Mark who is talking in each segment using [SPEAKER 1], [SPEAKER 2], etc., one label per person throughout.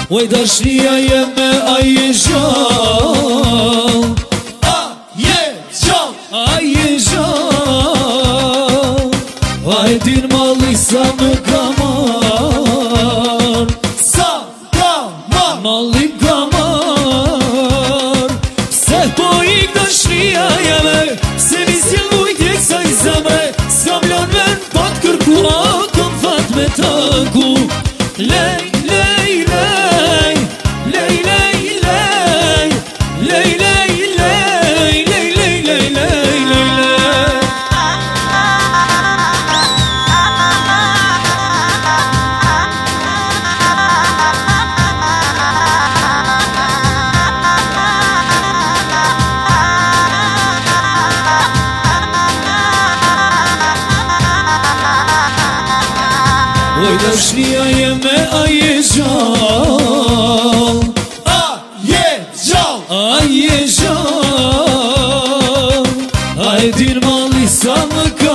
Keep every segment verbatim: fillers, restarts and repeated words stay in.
[SPEAKER 1] Oj dashnia jeme a je gjall, a je gjall, a je gjall. A e din malli sa më ka mar, sa ka mar, malli ka mar. Se po ik dashnia jeme, se mi s'jel mujt jek sa i zemre. S'kam lan men pat kërku, a kam fat me taku. Lej, lej, lej, lej, lej, lej, lej, lej, lej, lej, lej, lej, lej, lej. Oj dashnia jeme a je gjall, a je gjall, a je gjall. A e din malli sa më ka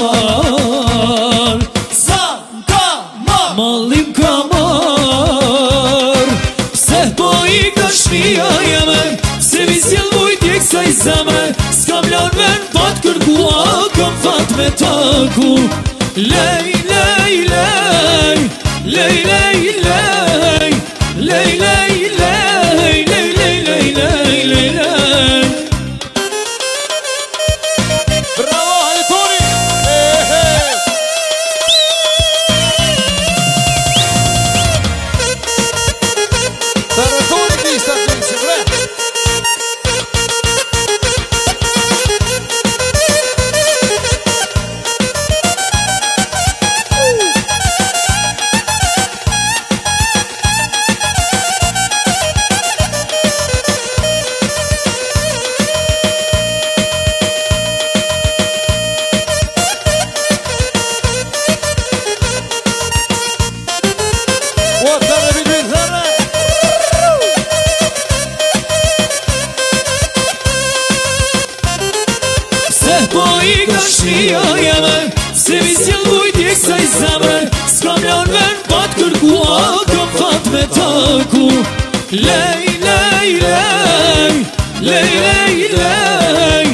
[SPEAKER 1] mar, sa ka mar, malli ka mar. Pse po ik dashnia jeme, se mi s'jel mujt jek sa i zemre. S'kam lan men pat kërku, a kam fat me taku. Lej, lej, lej, lej, lej, lej, lej, lej, lej, lej, lej, lej, lej, lej, lej.
[SPEAKER 2] Bravo, hajde Toni! E, he. Para Toni lista, atenție, bre!
[SPEAKER 1] Po ik dashnia jeme, se mi s'jel mujt jek sa i zemre. S'kam lan men pat kërku, a kam fat me taku. Lej, lej, lej, lej, lej, lej,